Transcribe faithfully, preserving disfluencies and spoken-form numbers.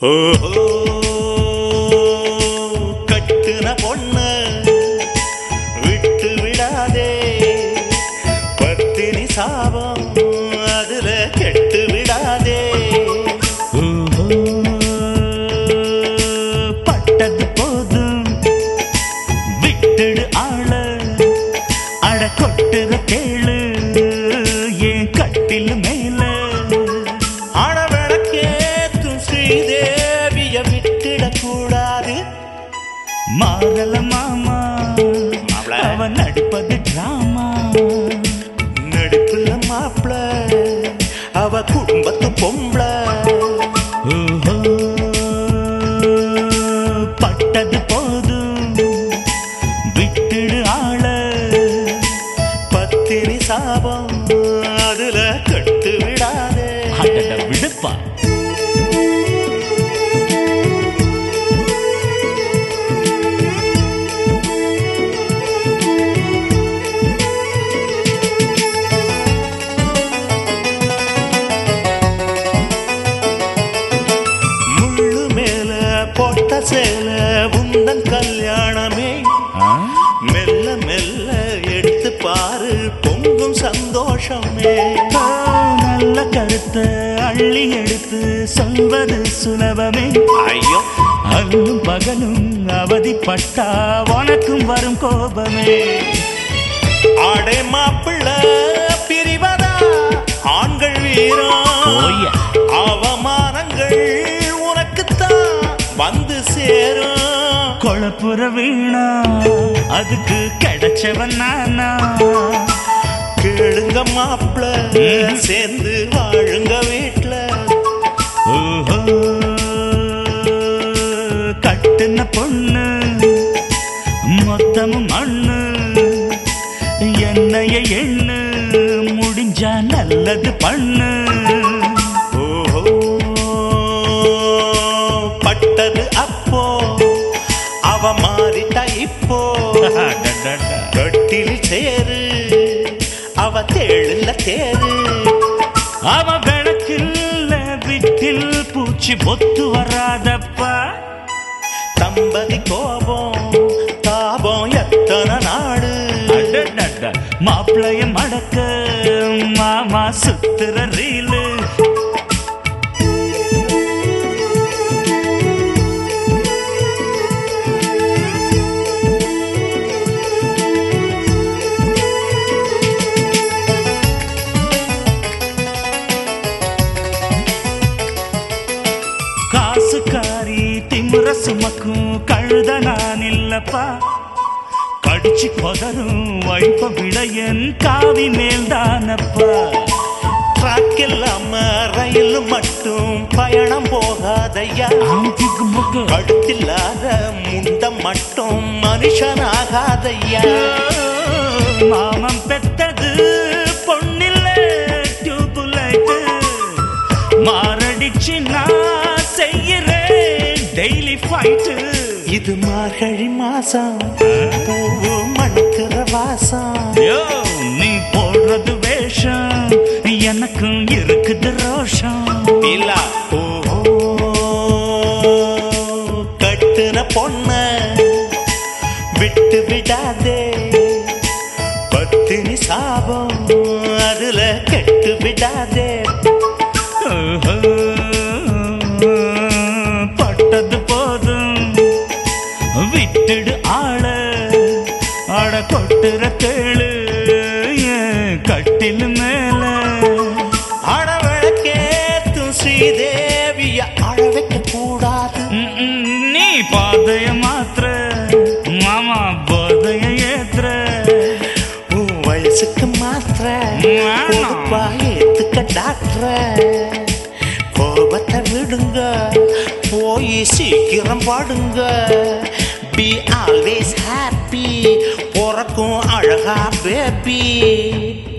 ஓஹோ கட்டுன பொண்ணு விட்டு விடாதே, பத்தினி சாபம் அதுல கெட்டு விடாதே. பட்டது போதும் விட்டுடு ஆள, அட கொட்டுற கேளு ஏன் கட்டில் மேல. அடவெடக்கேத்தும் ஸ்ரீதேவிய விட்டுடக்கூடாது. மாறல மாமா அவன் நடிப்பது டிராமா, நடிப்புல மாப்பிள அவ குடும்பத்து பொம்பள. பட்டது போதும் விட்டுடு ஆள, பத்தினி சாபம் அதுல கட்டு விடாதே. விடுப்பா. முள்ளு மேல போட்ட சேல உந்தன் கல்யாணமே, மெல்ல மெல்ல எடுத்து பாரு பொங்கும் சந்தோஷமே. நல்ல கருத்தை அள்ளி எடுத்து சொல்வது சுலபமே. ஐயோ அல்லும் பகலும் அவதிப்பட்டா உனக்கும் வரும் கோபமே. ஆடை மாப்பிள்ள பிரிவதா ஆண்கள் வீரம், அவமானங்கள் உனக்குத்தான் வந்து சேரும். கொழப்புற வீணா அதுக்கு கிடைச்சவன் நானா. கேளுங்க மாப்பிள்ள சேர்ந்து வாழுங்க வீட்டுல. ஓஹோ கட்டுன பொண்ணு மொத்தமும் மண்ணு, என்னைய எண்ணு முடிஞ்சா நல்லது பண்ணு. ஓஹோ பட்டது அப்போ அவ மாறிட்டா இப்போ, கட்டில் சேரு அவ தேழுல தேரு. அவ விளக்கில்ல விட்டில் பூச்சி பொத்து வராதப்பா. தம்பதி கோபம் தாபம் எத்தனை நாடு. மாப்பிளைய மடக்க மாமா சுத்துற ரீலு. காசுக்காரி திமுற சுமக்கும் கழுத நான் இல்லப்பா. கடிச்சு கொதரும் வைப்ப விட என் காவி மேல்தானப்பா. ட்ராக் இல்லாம ரயில் மட்டும் பயணம் போகாதையா, கடுத்தில்லாத முண்டம் மட்டும் மனுஷனாகாதையா. மாமம் பெத்தது பொண்ணில்ல டியூப் லைட், மாரடிச்சு நான் செய்யறேன் டெய்லி ஃபைட். இது மார்கழி மாசம் பூவு மணக்கிற வாசம். நீ போடுறது வேஷம் எனக்கும் இருக்குது ரோஷம். ஓஹோ கட்டுன பொண்ண விட்டு விடாதே, பத்தினி சாபம் அதுல கெட்டு விடாதே. பட்டது போதும் விட்டுடு ஆள, அட கொட்டுற கேளு கட்டில் மேல. அடவழக்கேத்தும் ஸ்ரீதேவிய அழ வைக்க கூடாது. நீ பாதைய மாத்திர மாமா போதைய ஏத்துற. உன் வயசுக்கு மாத்திர பொறுப்பா ஏத்துக்க டாக்டர். கோபத்தை விடுங்க போய் சீக்கிரம் பாடுங்க. Be always happy, பொறக்கும் அழகா பேபி.